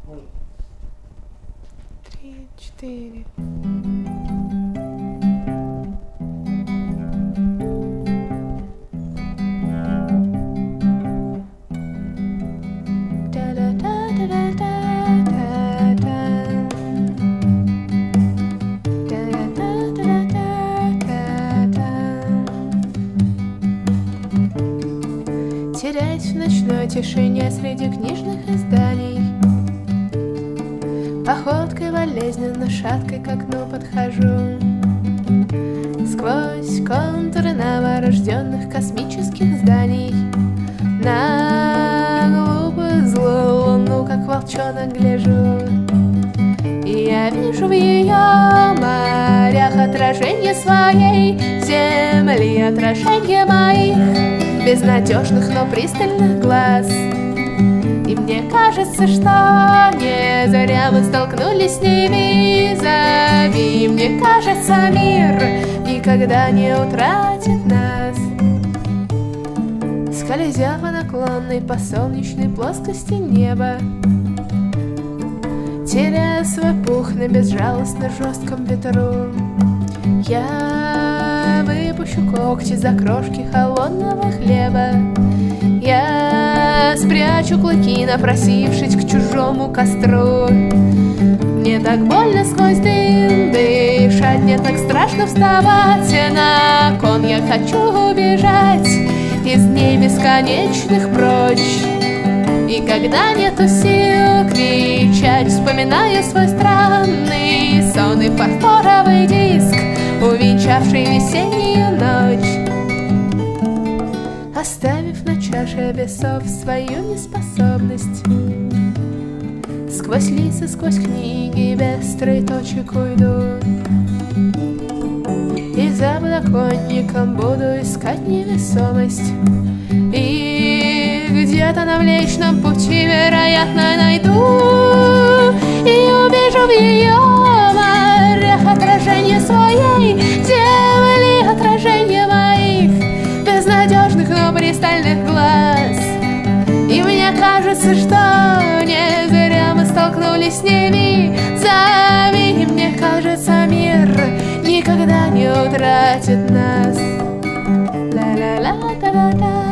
3, 4. Теряюсь в ночной тишине среди книжных изданий. Походкой болезненно шаткой к окну подхожу. Сквозь контуры новорожденных космических зданий на глупую злую луну, как волчонок, гляжу. И я вижу в ее морях отражение своей земли, отражение моих безнадежных, но пристальных глаз. И мне кажется, что не зря мы столкнулись с ними визави. И мне кажется, мир никогда не утратит нас. Скользя по наклонной, по солнечной плоскости неба, теряя свой пух на безжалостно жестком ветру, я выпущу когти за крошки холодного хлеба. Я спрячу клыки, напросившись к чужому костру. Мне так больно сквозь дым дышать, мне так страшно вставать на кон. Я хочу убежать из дней бесконечных прочь. И когда нету сил кричать, вспоминаю свой странный сон и фарфоровый диск, увенчавший весеннюю ночь, оставив на чаше весов свою неспособность. Сквозь лица, сквозь книги без троеточек уйду, и за подоконником буду искать невесомость. И где-то на Млечном Пути, вероятно, найду и увижу в ее морях отражение своей земли, отражение моих безнадежных, но пристальных глаз. И мне кажется, что не зря мы столкнулись с ними визави. И мне кажется, мир никогда не утратит нас. Ла-ла-ла-та-та-та.